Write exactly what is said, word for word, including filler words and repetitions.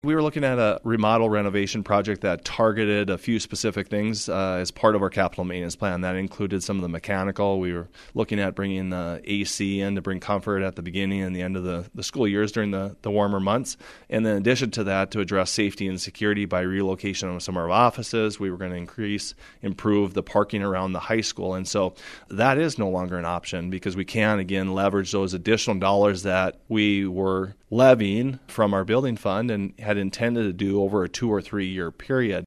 We were looking at a remodel renovation project that targeted a few specific things uh, as part of our capital maintenance plan. That included some of the mechanical. We were looking at bringing the A C in to bring comfort at the beginning and the end of the, the school years during the, the warmer months. And then in addition to that, to address safety and security by relocation of some of our offices, we were going to increase, improve the parking around the high school. And so that is no longer an option because we can, again, leverage those additional dollars that we were levying from our building fund and had intended to do over a two or three year period.